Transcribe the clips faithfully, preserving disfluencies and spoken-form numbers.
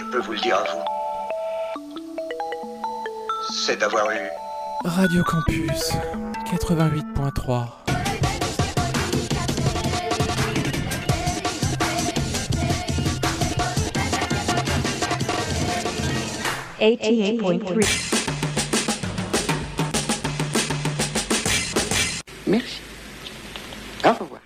peux vous le dire à vous, c'est d'avoir eu... Radio Campus quatre-vingt-huit point trois. eighty-eight point three. Merci. Au revoir.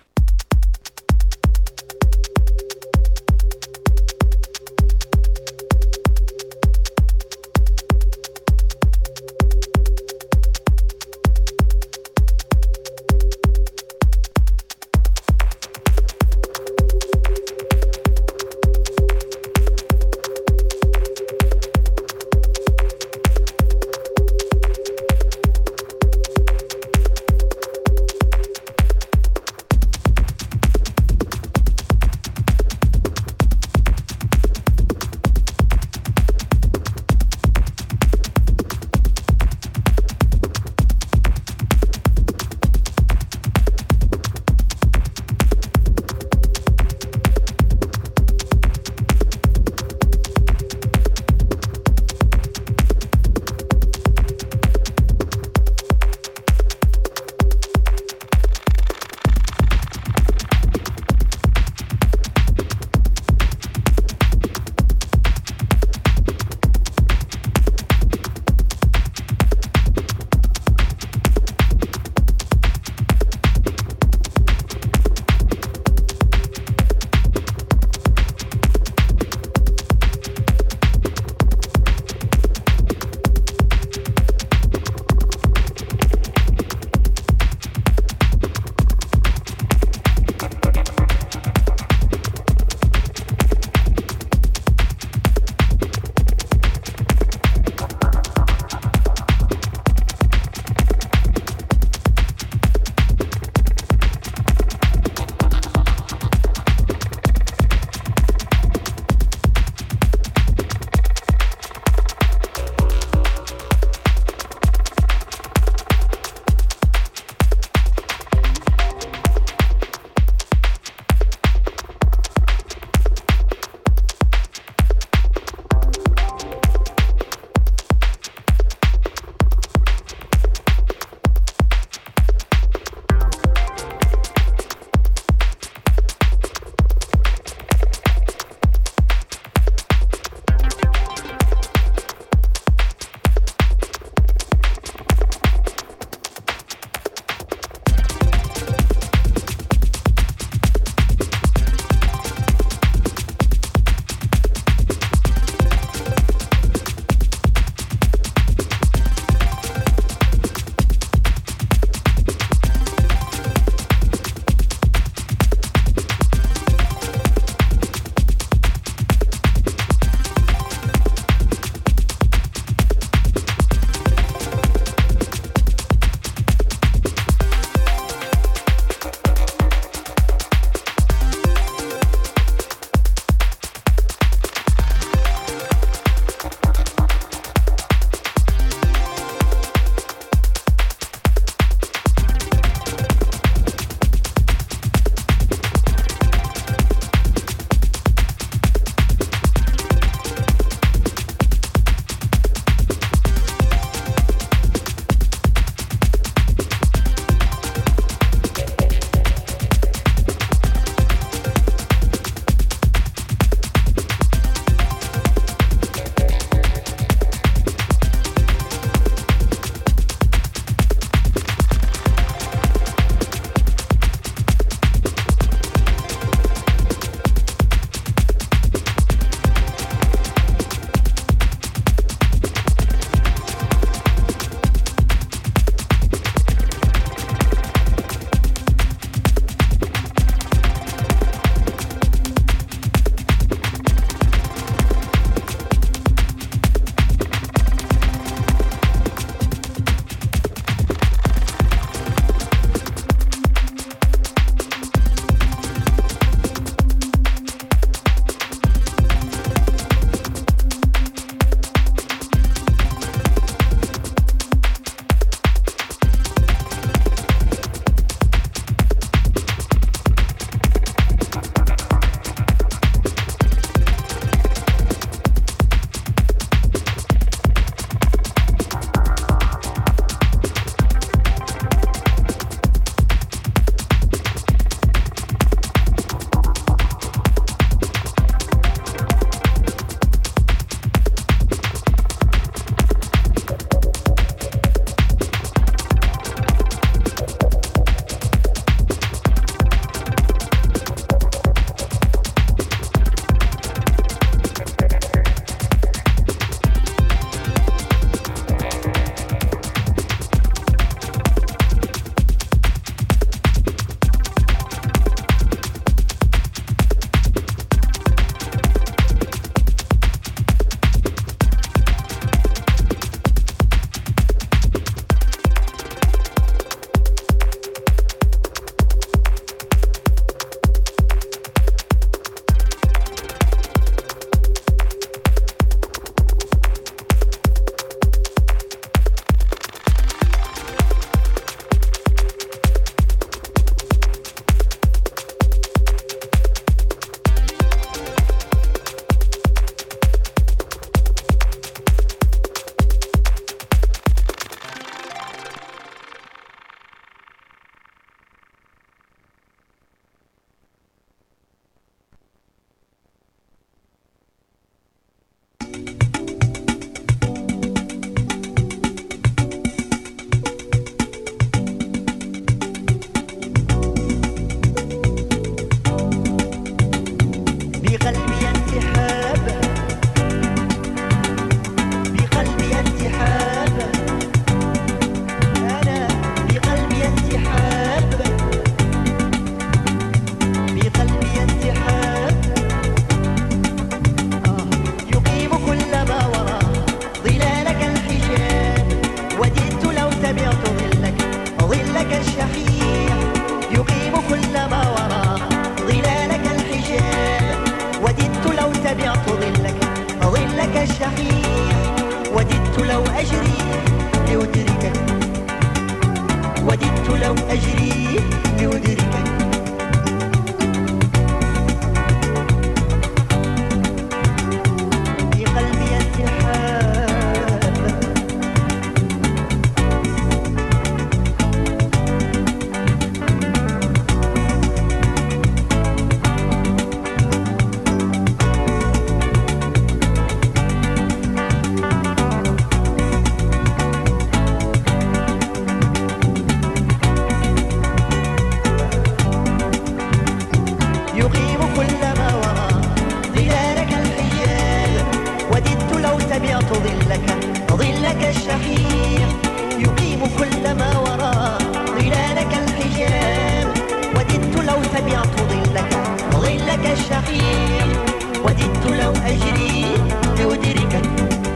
ظلك ظلك الشحيح يقيم كل ما وراء ظلالك الحجاب وددت لو تبعت ظلك ظلك الشحيح وددت لو أجري لأدركك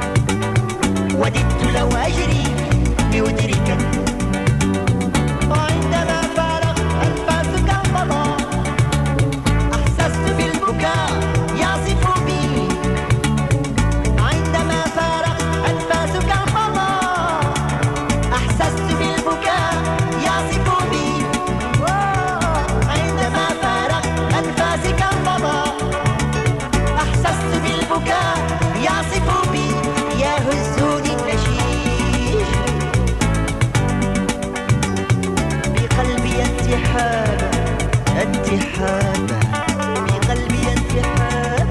وددت لو أجري لأدركك وعندما فارق أنفاسك الفضاء أحسست بالبكاء يعصف بي عندما فارق أنفاسك الفضاء أحسست بالبكاء يعصف بي عندما فارق أنفاسك الفضاء أحسست بالبكاء يعصف بي يهزني النشيج بقلبي اتحاد اتحاد بقلبي اتحاد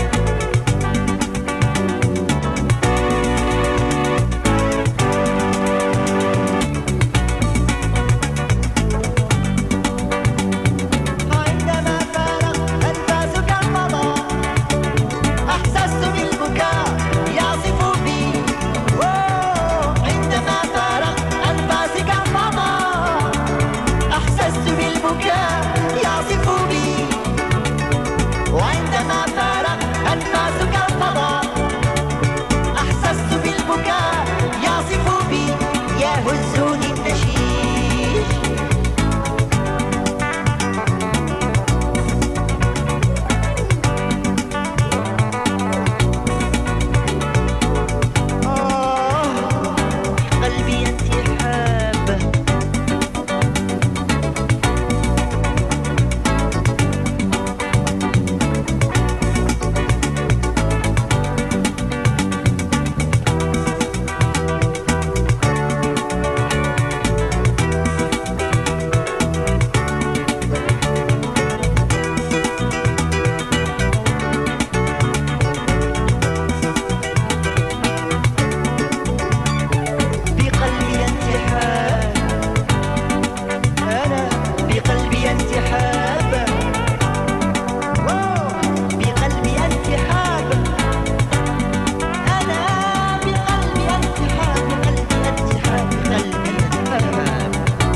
عندما فارق أنفاسك الفضاء أحسست بالبكاء يعصف بي عندما فارق أنفاسك الفضاء أحسست بالبكاء يعصف بي وعندما فارق أنفاسك الفضاء أحسست بالبكاء يعصف بي يهزني النشيج قلبي انتحاب بقلبي انتحاب أنا بقلبي انتحاب بقلبي انتحاب أنا بقلبي انتحاب قلبي انتحاب قلبي انتحاب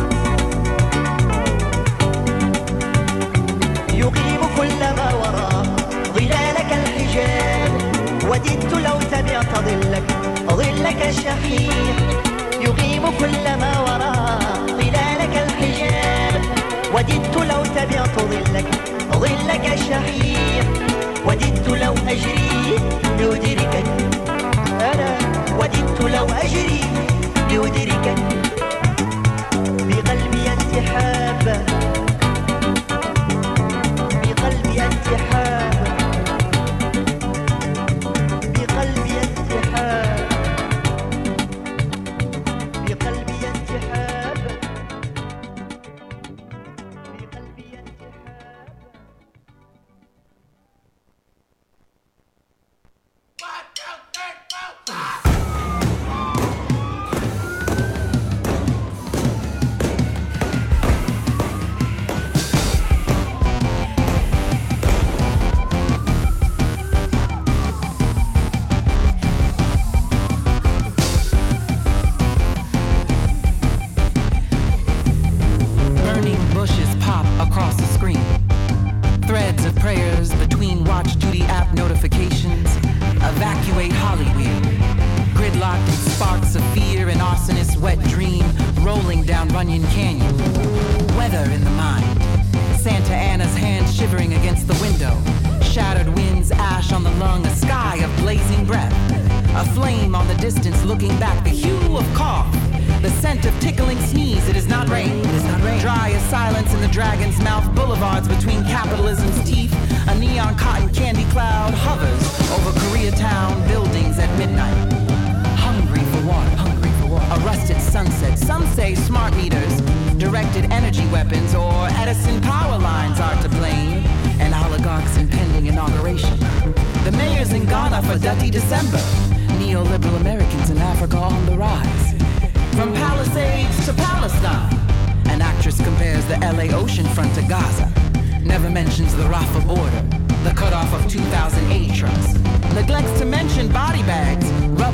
يقيم كل ما وراء ظلالك الحجاب وددت لو تبعت ظلك ظلك الشحيح يقيم كل ما وراء ظلالك الحجاب وددت لو تبعت ظلك ظلك الشحيح وددت لو أجري لأدركك أنا وددت لو أجري لأدركك بقلبي انتحاب بقلبي انتحاب بقلبي انتحاب بقلبي انتحاب بقلبي انتحاب Burning bushes pop across the screen. Threads of prayers between Watch Duty app notifications. Evacuate Hollywood. Gridlocked in sparks of fear, an arsonist's wet dream rolling down Runyon Canyon. Weather in the mind. Santa Ana's hand shivering against the window. Shattered winds, ash on the lung, a sky of blazing breath. A flame on the distance looking back, the hue of cough. The scent of tickling sneeze, it is not rain. It is not rain. Dry as silence in the dragon's mouth, boulevards between capitalism's teeth. A neon cotton candy cloud hovers over Koreatown buildings at midnight. Hungry for water, hungry for water. A rusted sunset, some say smart meters, directed energy weapons, or Edison power lines are to blame. An oligarch's impending inauguration. The mayor's in Ghana for Dirty December. Neoliberal Americans in Africa on the rise. From Palisades to Palestine, an actress compares the L A oceanfront to Gaza. Never mentions the Rafah border, the cutoff of two thousand eight trucks. Neglects to mention body bags, rubble, or the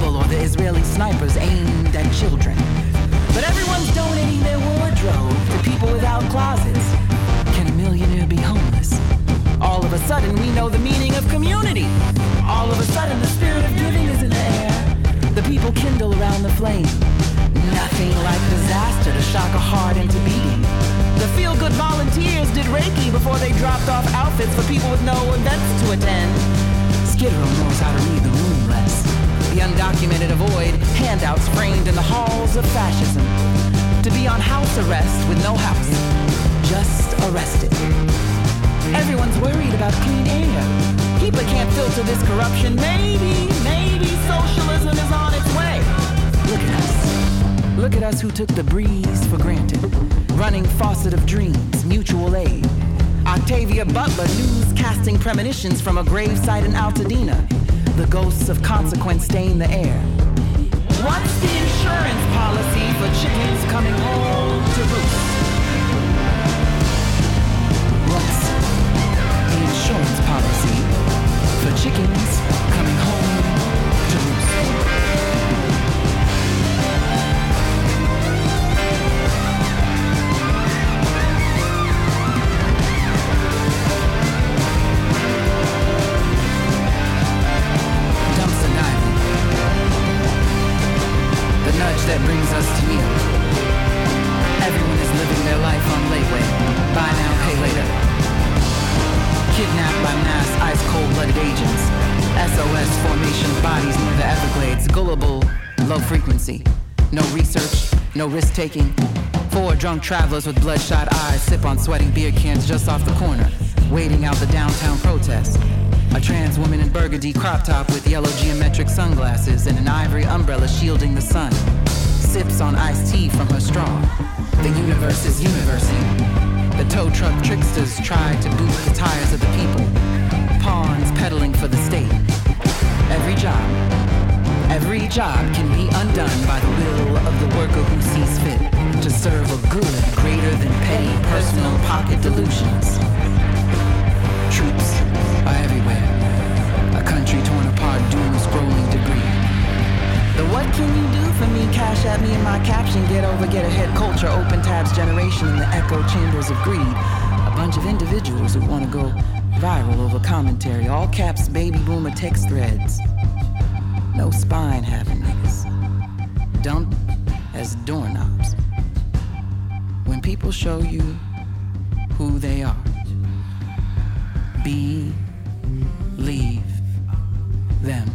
Israeli snipers aimed at children. But everyone's donating their wardrobe to people without closets. Can a millionaire be homeless? All of a sudden we know the meaning of community. All of a sudden the spirit of giving is in the air. The people kindle around the flame. Nothing like disaster to shock a heart into beating. The feel-good volunteers did Reiki before they dropped off outfits for people with no events to attend. Skid Row knows how to read the room less. The undocumented avoid handouts framed in the halls of fascism. To be on house arrest with no house. Just arrested. Everyone's worried about clean air. People can't filter this corruption. Maybe, maybe socialism is on its way. Look at us. Look at us who took the breeze for granted. Running faucet of dreams, mutual aid. Octavia Butler newscasting premonitions from a gravesite in Altadena. The ghosts of consequence stain the air. What's the insurance policy for chickens coming home to roost? What's the insurance policy for chickens coming home to roost? That brings us to you. Everyone is living their life on layaway. Buy now, pay later. Kidnapped by mass ice cold-blooded agents. S O S formation of bodies near the Everglades. Gullible, low frequency. No research, no risk-taking. Four drunk travelers with bloodshot eyes sip on sweating beer cans just off the corner, waiting out the downtown protest. A trans woman in burgundy crop top with yellow geometric sunglasses and an ivory umbrella shielding the sun. Sips on iced tea from her straw. The universe is universing. The tow truck tricksters try to boot the tires of the people. Pawns peddling for the state. Every job, every job can be undone by the will of the worker who sees fit to serve a good greater than petty personal pocket delusions. Troops are everywhere. A country torn apart, doom scrolling debris. The what can you do for me? Cash at me in my caption. Get over, get ahead culture. Open tabs generation in the echo chambers of greed. A bunch of individuals who want to go viral over commentary. All caps baby boomer text threads. No spine having niggas. Dump as doorknobs. When people show you who they are, believe them.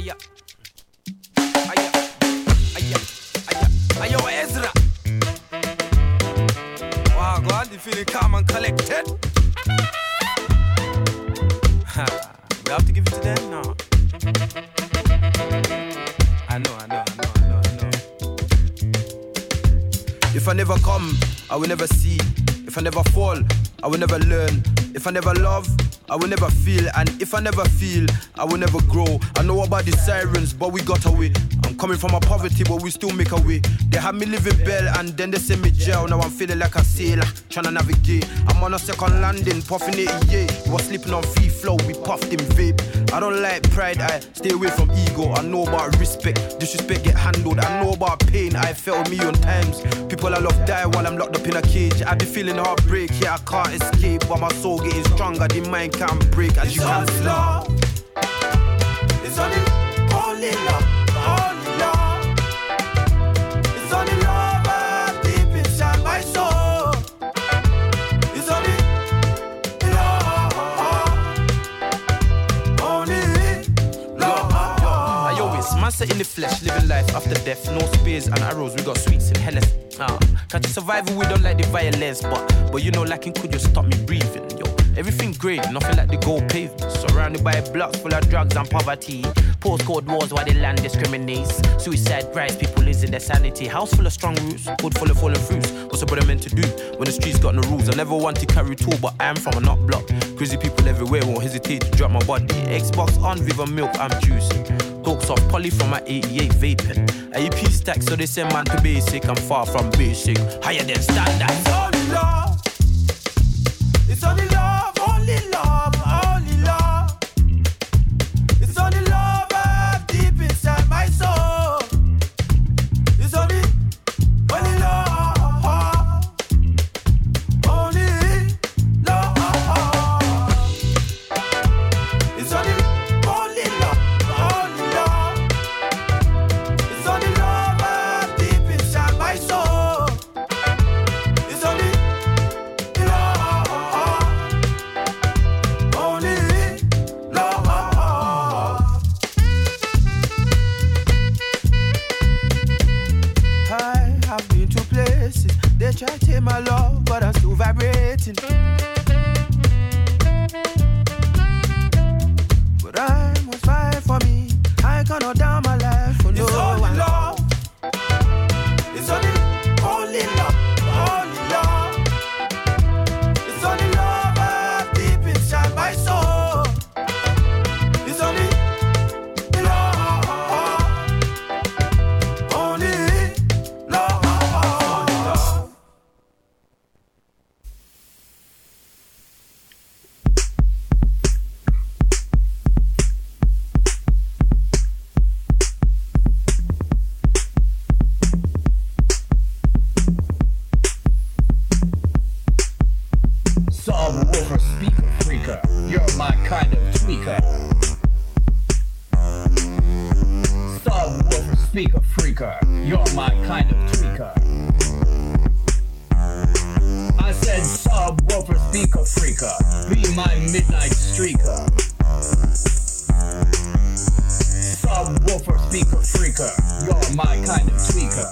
Aya. Aya. Aya. Aya. Ayo, Ezra. Wow, God, you feeling calm and collected? Ha. We have to give it to them now. I know, I know, I know, I know, I know. If I never come, I will never see. If I never fall, I will never learn. If I never love, I will never feel. And if I never feel, I will never grow. I know about the sirens, but we got away. I'm coming from a poverty, but we still make a way. They had me living bell and then they send me jail. Now I'm feeling like a sailor, trying to navigate. I'm on a second landing, puffing eighty-eight. We was sleeping on free flow, we puffed in vape. I don't like pride, I stay away from ego. I know about respect, disrespect get handled. I know about pain, I felt a million times. People I love die while I'm locked up in a cage. I be feeling heartbreak, yeah I can't escape. But my soul getting stronger, the mind can't break. As it's you can see. Love. It's only, only love, only love. It's only love deep inside my soul. It's only love, only love. I always master in the flesh, living life after death. No spears and arrows, we got sweets in hell. Ah, catch a survival, we don't like the violence, but but you know, lacking could just stop me breathing, yo. Everything great, nothing like the gold pavement. Surrounded by blocks full of drugs and poverty. Postcode wars while the land discriminates. Suicide rise, people losing their sanity. House full of strong roots, hood full of fallen fruits. What's a brother meant to do when the streets got no rules? I never want to carry tool, but I am from a nut block. Crazy people everywhere won't hesitate to drop my body. Xbox on, Viva milk, I'm juicing. Talks off poly from my eighty-eight vaping. A E P stack, so they send man to basic. I'm far from basic, higher than standard. It's only love. It's only love, only love, only love. It's only love deep inside my soul. It's only, only love, only love. It's only, only love, only love. It's only love deep inside my soul. It's only they try to take my love, but I'm still vibrating. But I must fight for me. I cannot down my life for no one. Love. It's only, only love, only love. It's only love deep inside my soul. It's only love, only love. Subwoofer speaker freaker, you're my kind of tweaker. Subwoofer speaker freaker, you're my kind of tweaker. I said subwoofer speaker freaker, be my midnight streaker. Subwoofer speaker freaker, you're my kind of tweaker.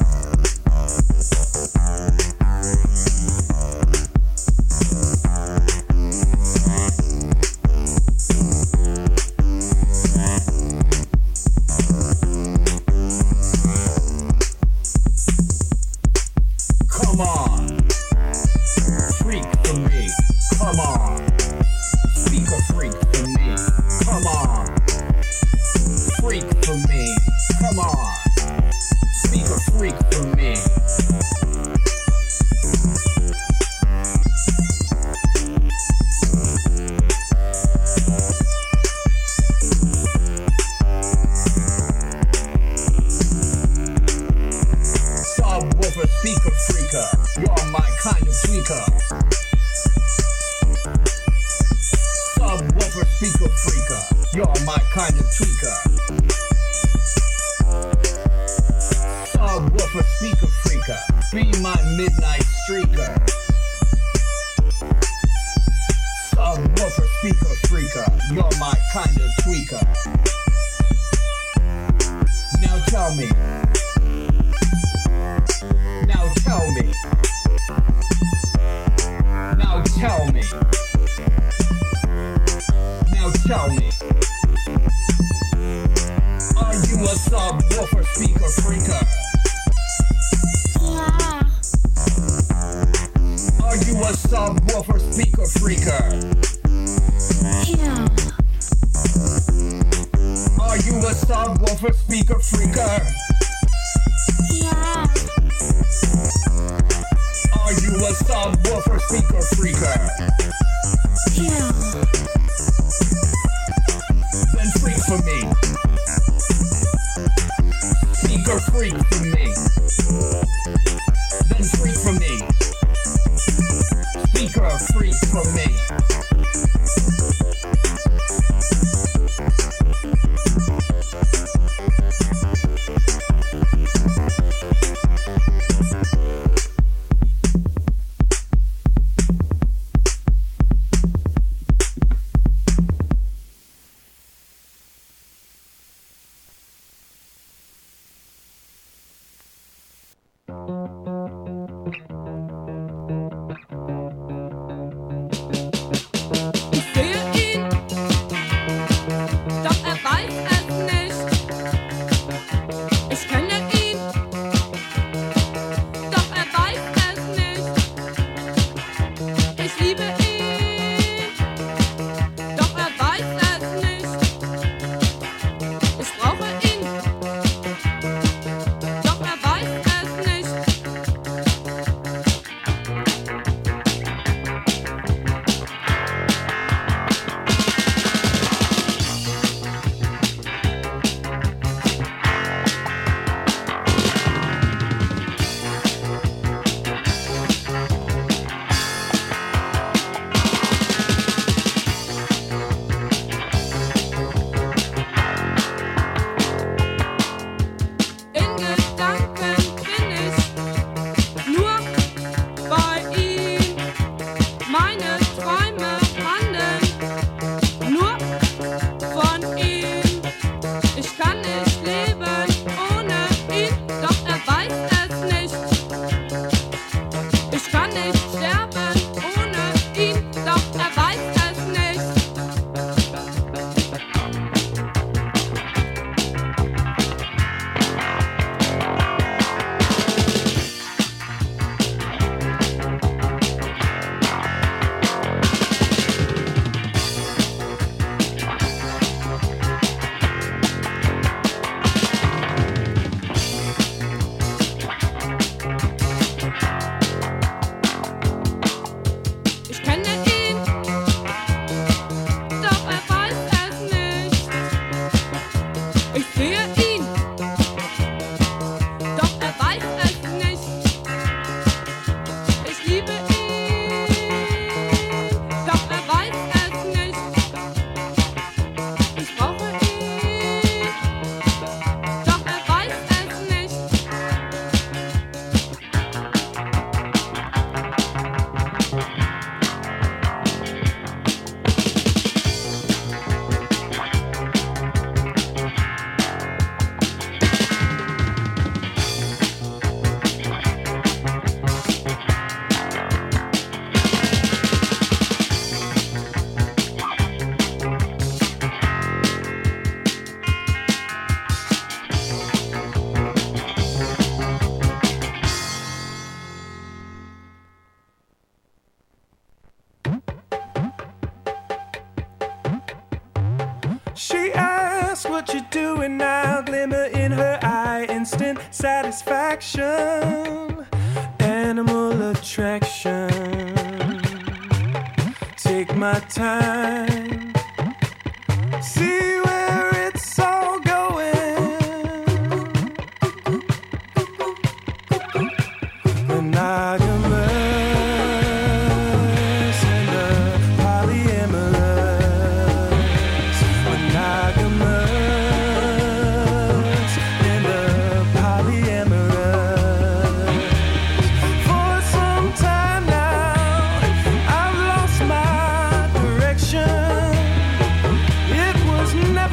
Come on, freak for me. Come on, speaker freak for me. Come on, freak for me. Come on, speaker freak for me. Subwoofer speaker freaker, you're my kind of tweaker. Subwoofer speaker freaker, you're my kind of tweaker. Subwoofer speaker freaker, be my midnight streaker. Subwoofer speaker freaker, you're my kind of tweaker. tell me. Now tell me. Now tell me. Now tell me. Are you a subwoofer speaker freaker? Yeah. Are you a subwoofer speaker freaker? Yeah. Are you a subwoofer speaker freaker? Yeah. Are you a subwoofer speaker freaker? Yeah. Then freak for me. Speaker freak for me. Then freak for me. Speaker freak for me. She asked what you're doing now, glimmer in her eye, instant satisfaction, animal attraction. Take my time, see where it's all going. Monogamous and a polyamorous. Monogamous and a polyamorous. For some time now, I've lost my direction. It was never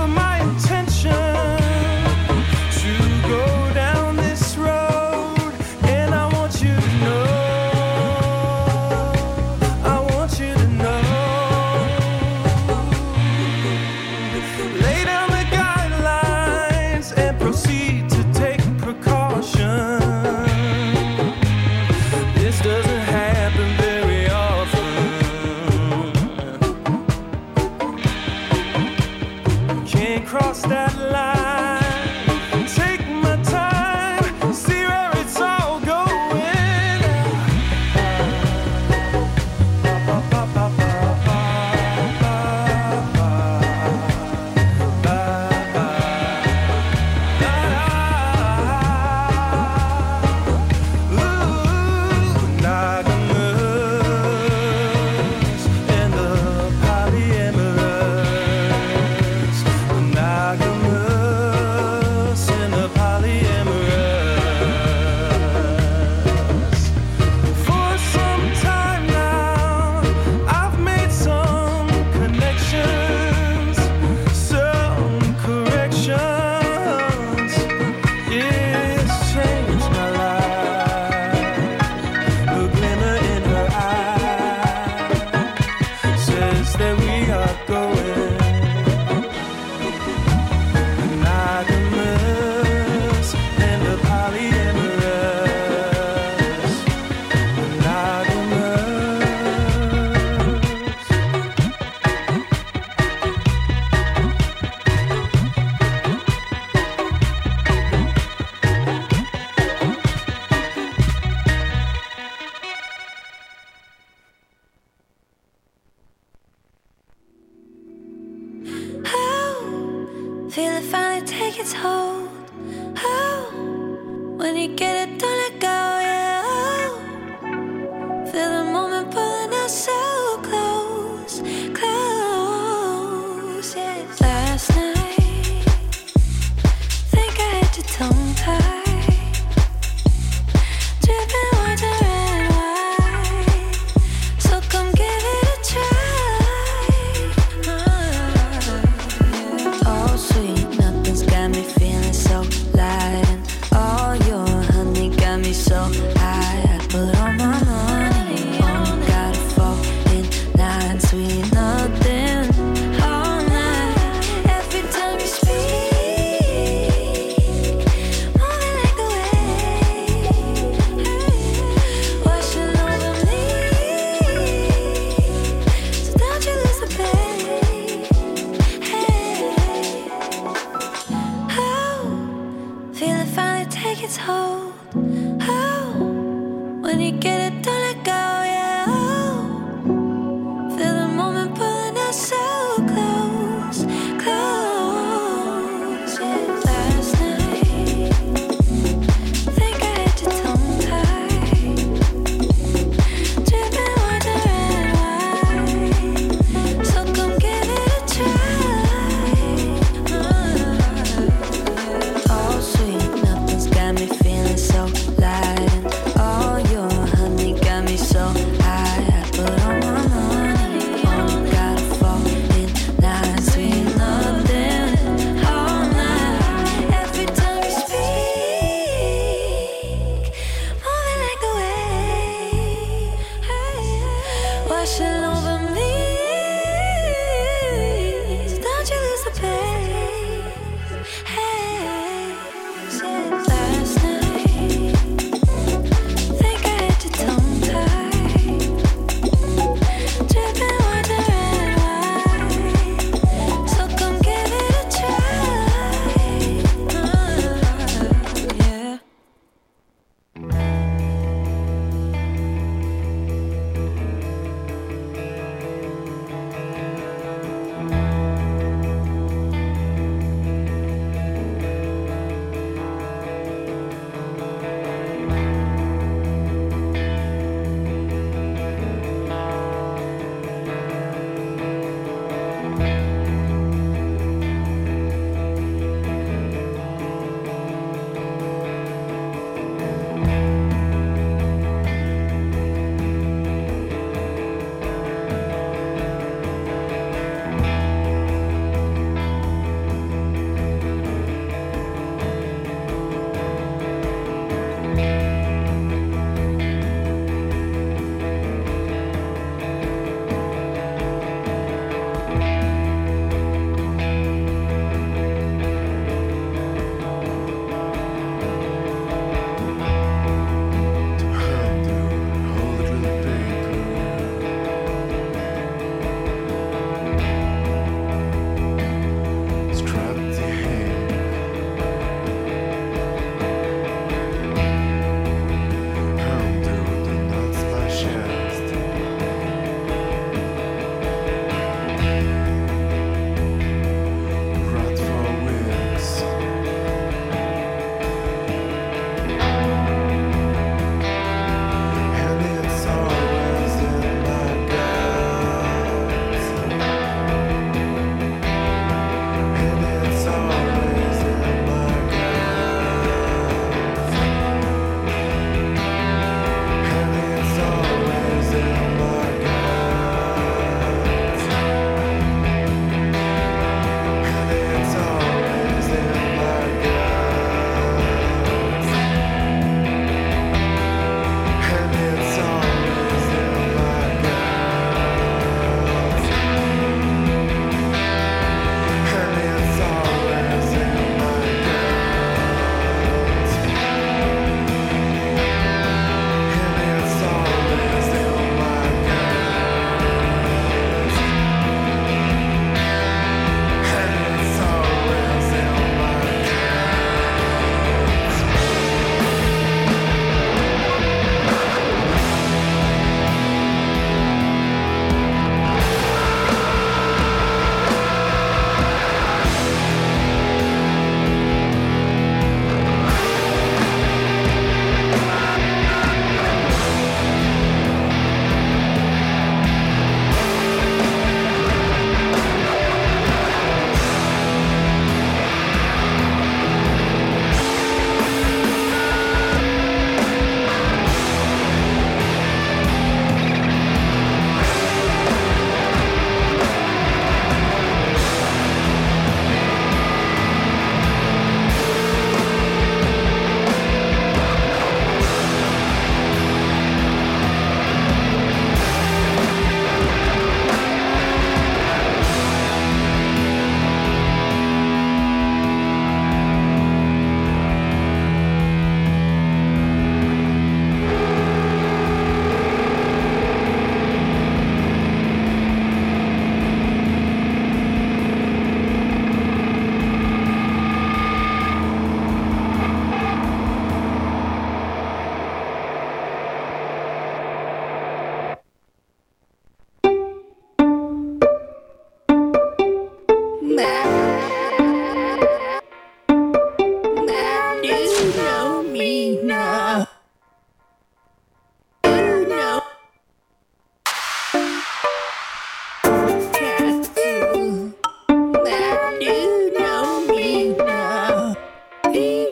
When you get it, don't let go, yeah. Oh. Feel the moment pulling us so close, close, yeah. Last night, think I had your tongue tied, dripping words are red and white, so come give it a try. Uh, oh sweet, nothing's got me feeling so light, and all your honey got me so high. I put all my money on it, gotta fall in line, sweet nothing all night. Every time you speak, moving like the wave, washing over me. So don't you lose the pain. Hey, oh, feel it finally take its hold. Oh, when you get it, don't let go, yeah. Oh, feel the moment pulling us so close, close, yeah. Last night, think I had your tongue tied, dripping words are red and white, so come give it a try. Oh sweet, nothing's got me feeling so light, and all your honey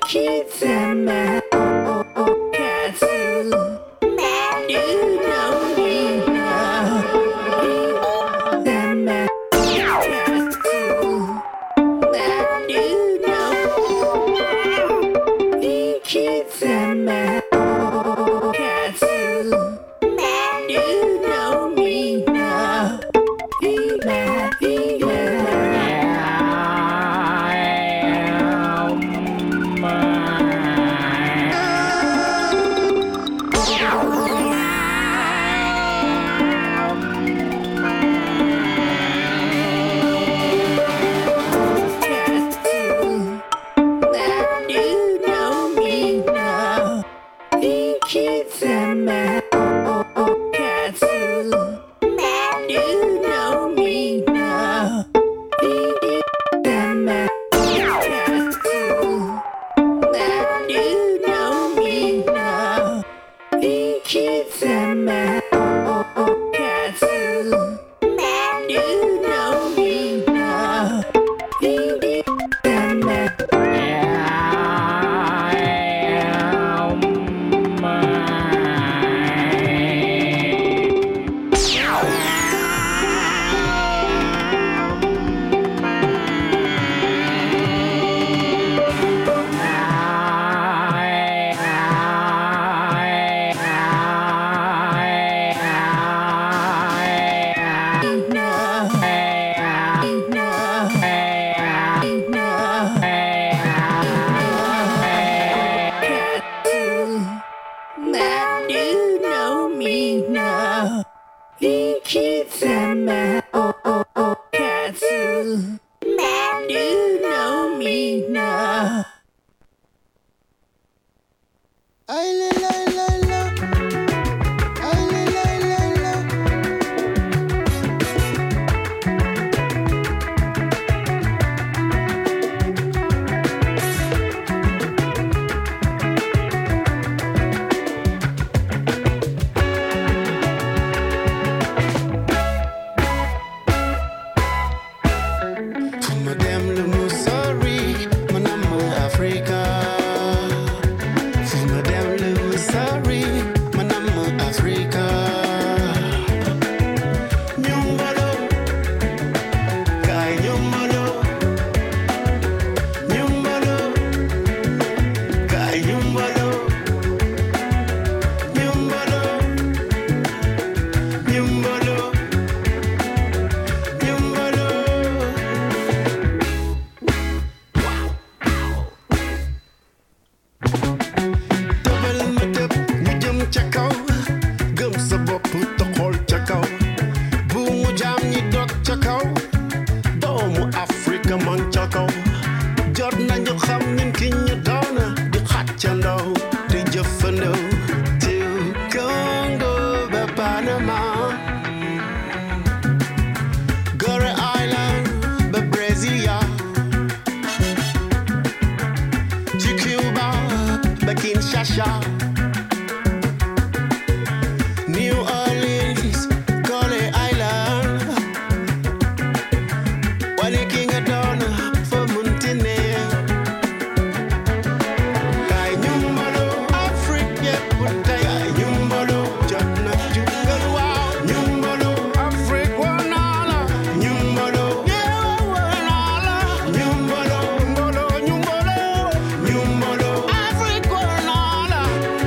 Africa,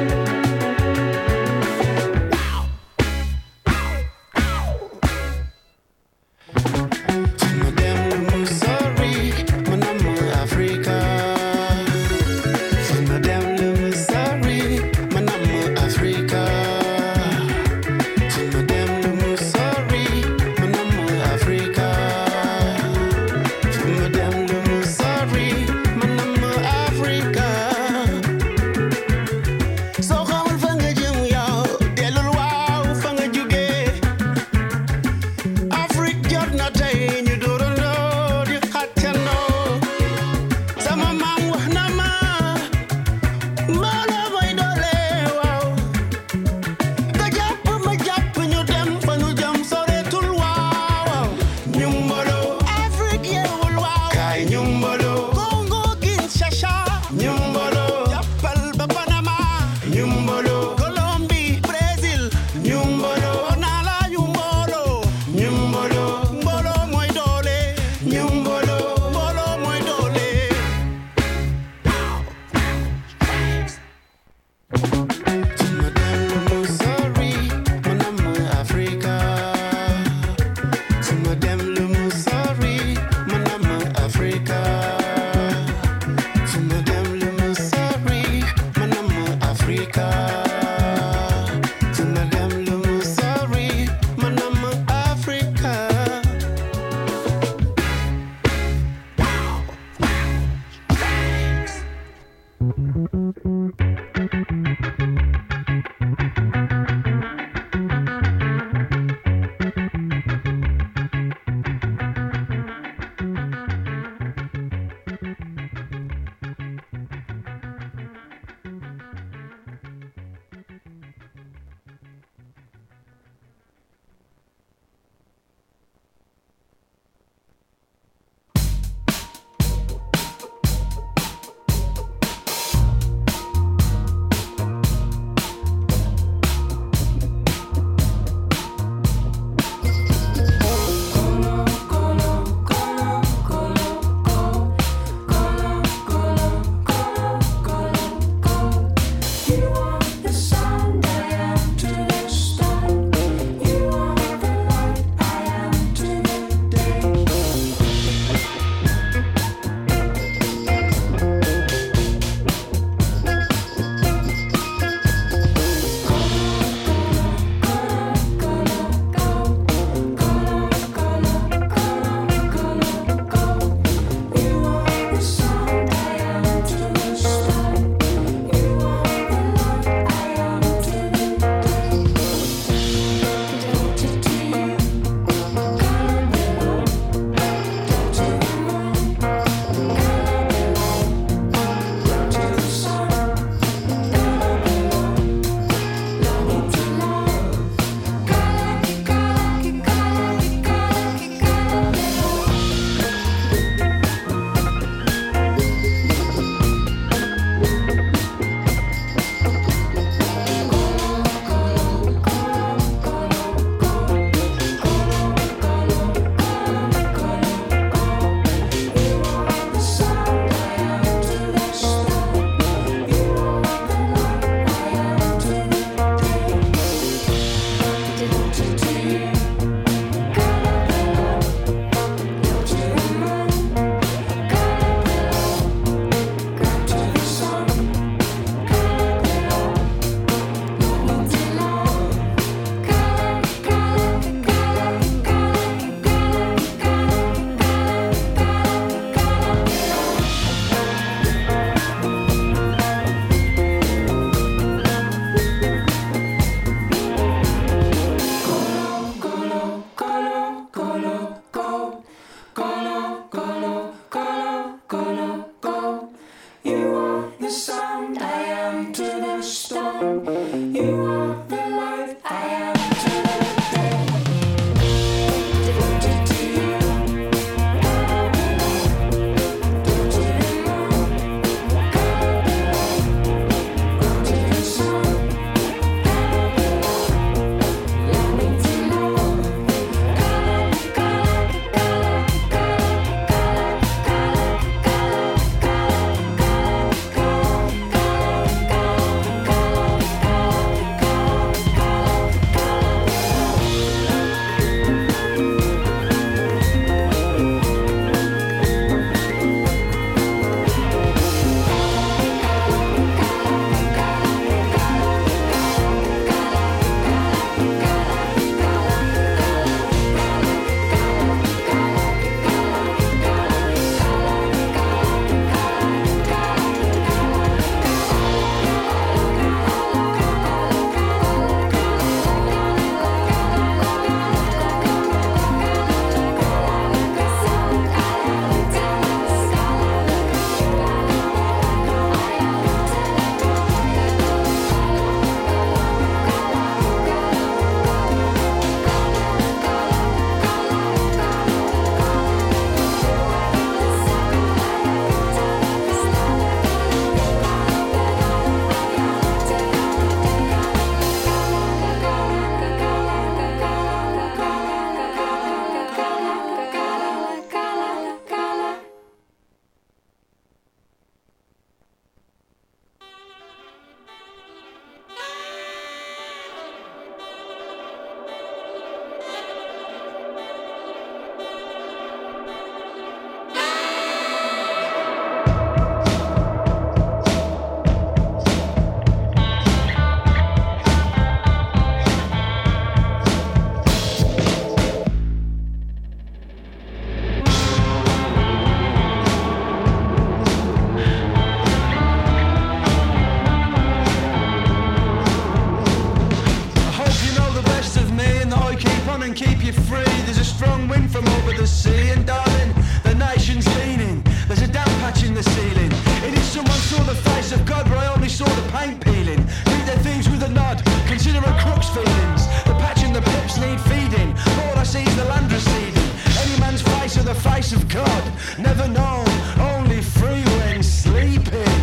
the face of God, but I only saw the paint peeling. Greet their thieves with a nod, consider a crook's feelings. The patch and the pips need feeding, all I see is the land receding. Any man's face of the face of God, never known, only free when sleeping.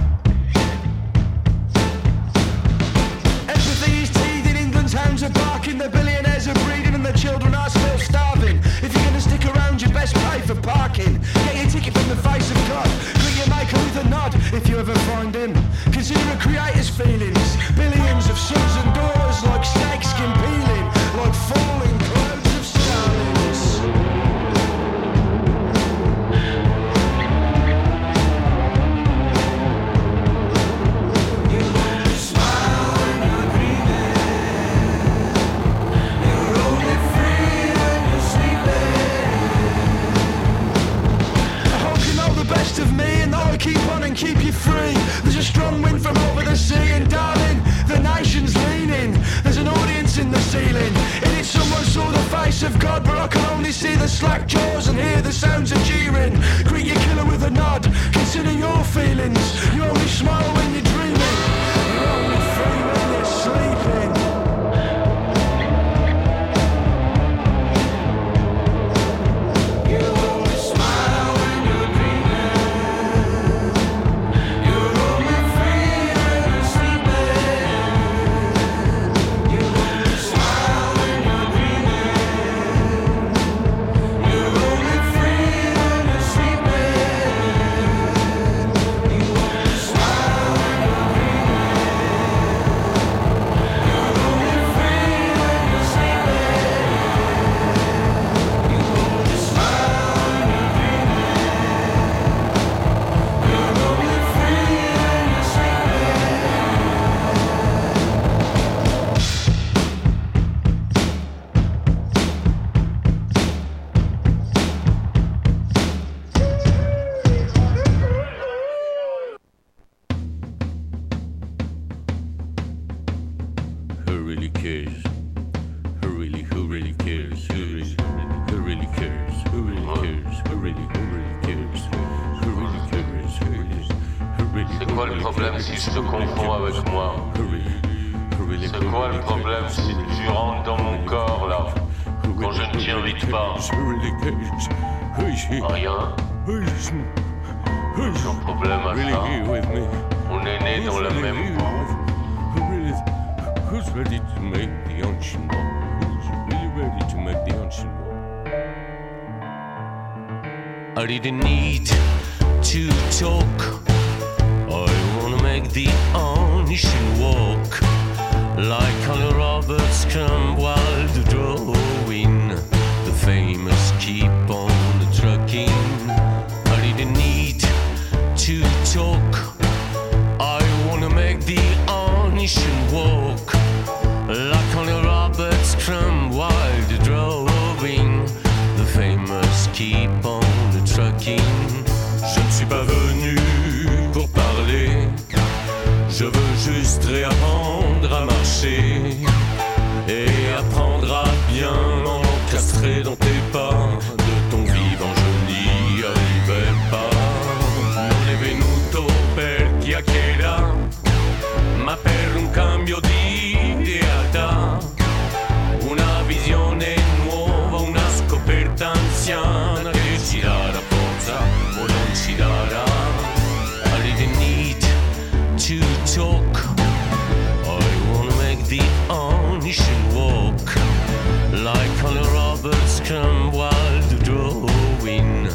Empathy is teething, England's hounds are barking, the billionaires are breeding and the children are still starving. If you're gonna stick around, you best pay for parking. Get your ticket from the face of God, greet your maker with a nod if you ever find him. Consider a creator's feelings, billions of sons and daughters like snakeskin peeling, like falling clouds of Stalins. Of me and I keep on and keep you free. There's a strong wind from over the sea, and darling, the nation's leaning. There's an audience in the ceiling. In it someone saw the face of God, but I can only see the slack jaws and hear the sounds of jeering. Greet your killer with a nod, consider your feelings. You only smile when you're dreaming, you're only free when you're sleeping. I didn't need to talk. I wanna make the ocean walk like Colin Roberts come while the drawing the famous keep on the trucking. I didn't need to talk. I wanna make the ocean walk like Colin Roberts come while the drawing the famous keep on the trucking. Je ne suis pas venu pour parler, je veux juste réapprendre à marcher et apprendre à bien m'encastrer dans tes pas. De ton vivant je n'y arriverai pas. Non è venuto per chiacchierare, ma per un cambio di realtà, una visione nuova, una scoperta anziana che ci darà forza o non ci darà. I didn't need to talk. I wanna make the ocean walk like Colin Roberts come while the drawing.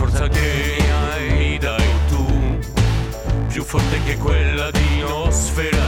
Più forte che quella di Nosferatu.